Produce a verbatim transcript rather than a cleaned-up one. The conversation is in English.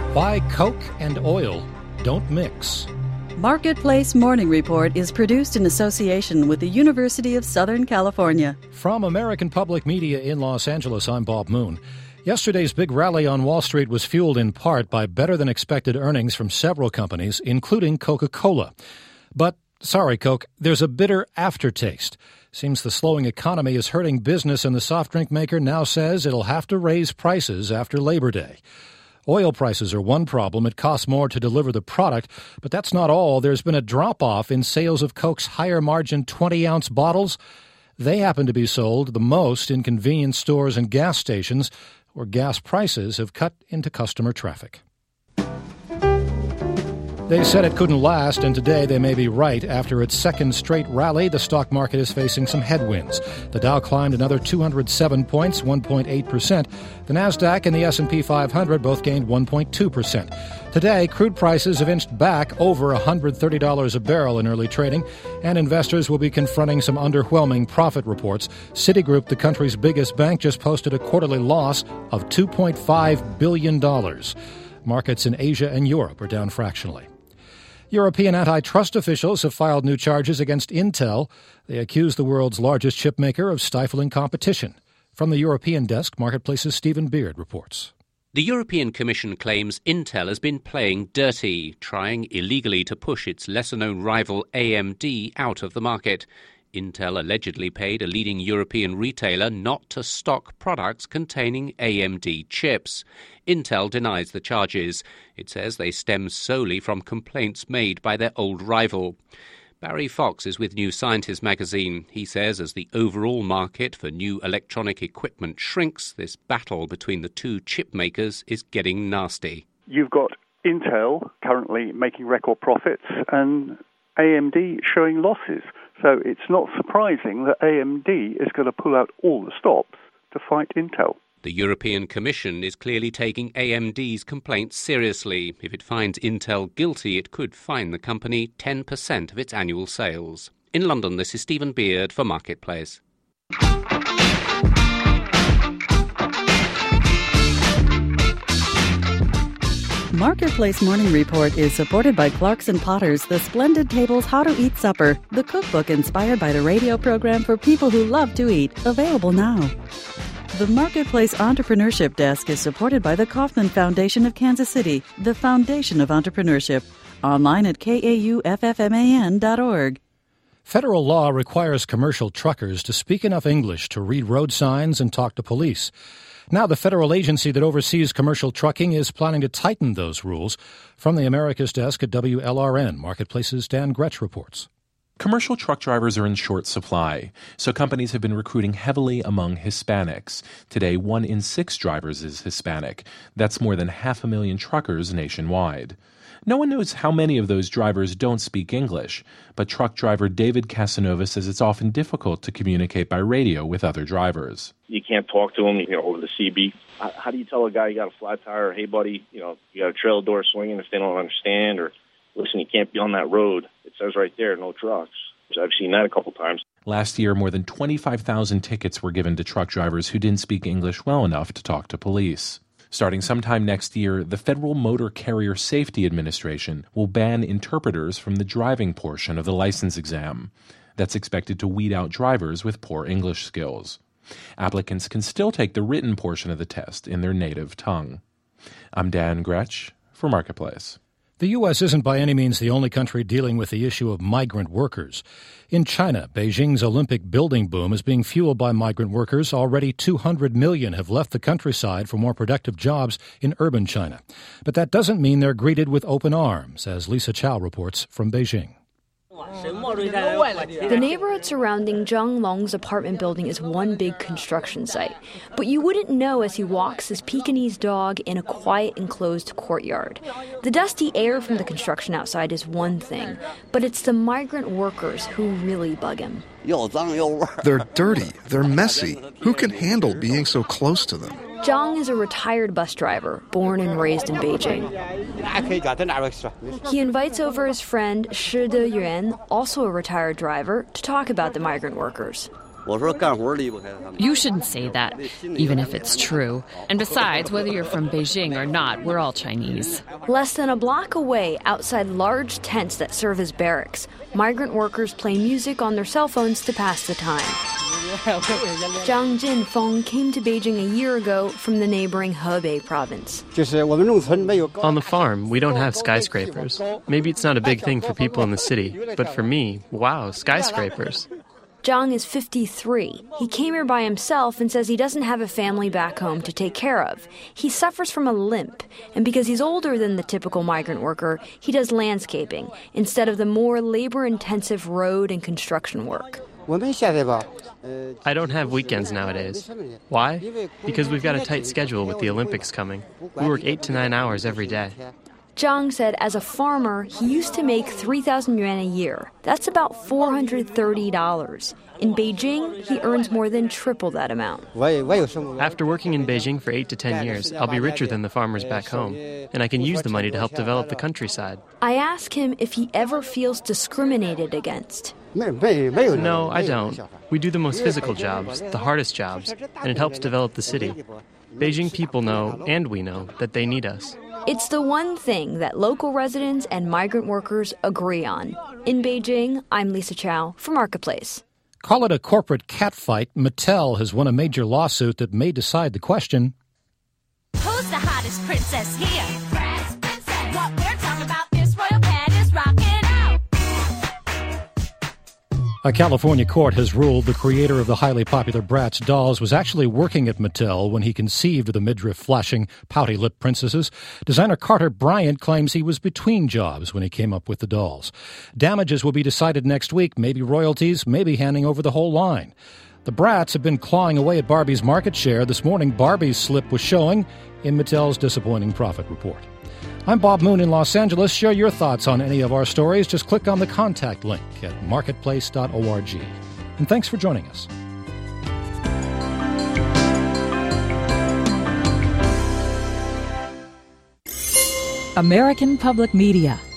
Why Coke and oil don't mix. Marketplace Morning Report is produced in association with the University of Southern California. From American Public Media in Los Angeles, I'm Bob Moon. Yesterday's big rally on Wall Street was fueled in part by better-than-expected earnings from several companies, including Coca-Cola. But, sorry, Coke, there's a bitter aftertaste. Seems the slowing economy is hurting business, and the soft drink maker now says it'll have to raise prices after Labor Day. Oil prices are one problem. It costs more to deliver the product, but that's not all. There's been a drop-off in sales of Coke's higher-margin twenty-ounce bottles. They happen to be sold the most in convenience stores and gas stations, where gas prices have cut into customer traffic. They said it couldn't last, and today they may be right. After its second straight rally, the stock market is facing some headwinds. The Dow climbed another two hundred seven points, one point eight percent. The Nasdaq and the S and P five hundred both gained one point two percent. Today, crude prices have inched back over one hundred thirty dollars a barrel in early trading, and investors will be confronting some underwhelming profit reports. Citigroup, the country's biggest bank, just posted a quarterly loss of two point five billion dollars. Markets in Asia and Europe are down fractionally. European antitrust officials have filed new charges against Intel. They accuse the world's largest chip maker of stifling competition. From the European desk, Marketplace's Stephen Beard reports. The European Commission claims Intel has been playing dirty, trying illegally to push its lesser-known rival A M D out of the market. Intel allegedly paid a leading European retailer not to stock products containing A M D chips. Intel denies the charges. It says they stem solely from complaints made by their old rival. Barry Fox is with New Scientist magazine. He says as the overall market for new electronic equipment shrinks, this battle between the two chip makers is getting nasty. You've got Intel currently making record profits and A M D showing losses. So it's not surprising that A M D is going to pull out all the stops to fight Intel. The European Commission is clearly taking A M D's complaints seriously. If it finds Intel guilty, it could fine the company ten percent of its annual sales. In London, this is Stephen Beard for Marketplace. Marketplace Morning Report is supported by Clarkson Potters, the Splendid Tables How to Eat Supper, the cookbook inspired by the radio program for people who love to eat, available now. The Marketplace Entrepreneurship Desk is supported by the Kauffman Foundation of Kansas City, the foundation of entrepreneurship. Online at K A U F F M A N dot org. Federal law requires commercial truckers to speak enough English to read road signs and talk to police. Now the federal agency that oversees commercial trucking is planning to tighten those rules. From the Americas Desk at W L R N, Marketplace's Dan Gretsch reports. Commercial truck drivers are in short supply, so companies have been recruiting heavily among Hispanics. Today, one in six drivers is Hispanic. That's more than half a million truckers nationwide. No one knows how many of those drivers don't speak English, but truck driver David Casanova says it's often difficult to communicate by radio with other drivers. You can't talk to them, you know, over the C B. How do you tell a guy you got a flat tire, hey, buddy, you know, you got a trailer door swinging if they don't understand, or listen, you can't be on that road. It says right there, no trucks. I've seen that a couple times. Last year, more than twenty-five thousand tickets were given to truck drivers who didn't speak English well enough to talk to police. Starting sometime next year, the Federal Motor Carrier Safety Administration will ban interpreters from the driving portion of the license exam. That's expected to weed out drivers with poor English skills. Applicants can still take the written portion of the test in their native tongue. I'm Dan Gretsch for Marketplace. The U S isn't by any means the only country dealing with the issue of migrant workers. In China, Beijing's Olympic building boom is being fueled by migrant workers. Already two hundred million have left the countryside for more productive jobs in urban China. But that doesn't mean they're greeted with open arms, as Lisa Chow reports from Beijing. The neighborhood surrounding Zhang Long's apartment building is one big construction site. But you wouldn't know as he walks his Pekingese dog in a quiet, enclosed courtyard. The dusty air from the construction outside is one thing, but it's the migrant workers who really bug him. They're dirty. They're messy. Who can handle being so close to them? Zhang is a retired bus driver, born and raised in Beijing. He invites over his friend Shi Deyuan, also a retired driver, to talk about the migrant workers. You shouldn't say that, even if it's true. And besides, whether you're from Beijing or not, we're all Chinese. Less than a block away, outside large tents that serve as barracks, migrant workers play music on their cell phones to pass the time. Zhang Jinfeng came to Beijing a year ago from the neighboring Hebei province. On the farm, we don't have skyscrapers. Maybe it's not a big thing for people in the city, but for me, wow, skyscrapers. Zhang is fifty-three. He came here by himself and says he doesn't have a family back home to take care of. He suffers from a limp, and because he's older than the typical migrant worker, he does landscaping instead of the more labor-intensive road and construction work. I don't have weekends nowadays. Why? Because we've got a tight schedule with the Olympics coming. We work eight to nine hours every day. Zhang said as a farmer, he used to make three thousand yuan a year. That's about four hundred thirty dollars. In Beijing, he earns more than triple that amount. After working in Beijing for eight to ten years, I'll be richer than the farmers back home, and I can use the money to help develop the countryside. I ask him if he ever feels discriminated against. No, I don't. We do the most physical jobs, the hardest jobs, and it helps develop the city. Beijing people know, and we know, that they need us. It's the one thing that local residents and migrant workers agree on. In Beijing, I'm Lisa Chow for Marketplace. Call it a corporate catfight. Mattel has won a major lawsuit that may decide the question. Who's the hottest princess here? Bratz princess. What we're talking about, this royal pad is rocking out. A California court has ruled the creator of the highly popular Bratz dolls was actually working at Mattel when he conceived the midriff-flashing, pouty-lipped princesses. Designer Carter Bryant claims he was between jobs when he came up with the dolls. Damages will be decided next week, maybe royalties, maybe handing over the whole line. The Bratz have been clawing away at Barbie's market share. This morning, Barbie's slip was showing in Mattel's disappointing profit report. I'm Bob Moon in Los Angeles. Share your thoughts on any of our stories. Just click on the contact link at marketplace dot org. And thanks for joining us. American Public Media